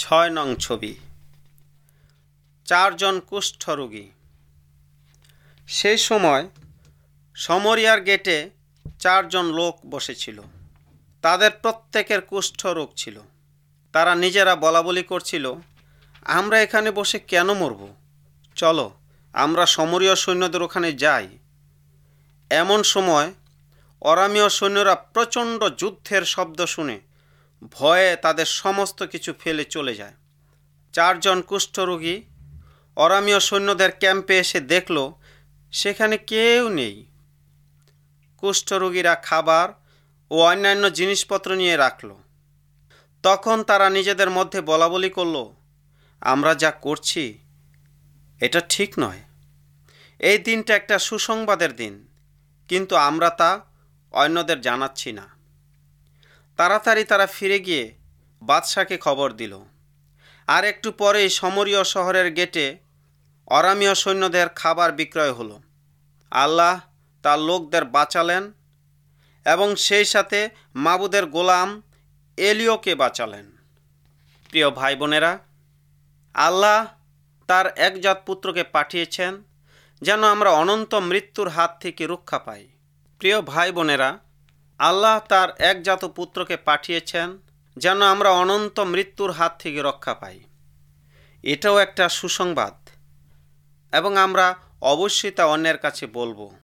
6 নং ছবি। 4 জন কুষ্ঠরোগী। সেই সময় সমরিয়ার গেটে 4 জন লোক বসেছিল। তাদের প্রত্যেকের কুষ্ঠরোগ ছিল। তারা নিজেরা বলাবলি করছিল, আমরা এখানে বসে কেন মরব? চলো আমরা সমরীয় সৈন্যদের ওখানে যাই। এমন সময় অরামীয় সৈন্যরা প্রচণ্ড যুদ্ধের শব্দ শুনে ভয়ে তাদের সমস্ত কিছু ফেলে চলে যায়। 4 জন কুষ্ঠরোগী অরামীয় সৈন্যদের ক্যাম্পে এসে দেখল সেখানে কেউ নেই। কুষ্ঠরোগীরা খাবার ও অন্যান্য জিনিসপত্র নিয়ে রাখল। তখন তারা নিজেদের মধ্যে বলাবলি করল, আমরা যা করছি এটা ঠিক নয়। এই দিনটা একটা সুসংবাদের দিন, কিন্তু আমরা তা অন্যদের জানাচ্ছি না। তাড়াতাড়ি তারা ফিরে গিয়ে বাদশাকে খবর দিল। আর একটু পরেই সমরীয় শহরের গেটে অরামীয় সৈন্যদের খাবার বিক্রয় হলো। আল্লাহ তার লোকদের বাঁচালেন এবং সেই সাথে মাবুদের গোলাম এলিওকে বাঁচালেন। প্রিয় ভাই বোনেরা, আল্লাহ তার একজাত পুত্রকে পাঠিয়েছেন যেন আমরা অনন্ত মৃত্যুর হাত থেকে রক্ষা পাই। প্রিয় ভাই বোনেরা, আল্লাহ তার একজাত পুত্রকে পাঠিয়েছেন যেন আমরা অনন্ত মৃত্যুর হাত থেকে রক্ষা পাই। এটাও একটা সুসংবাদ এবং আমরা অবশ্যই তা অন্যের কাছে বলবো।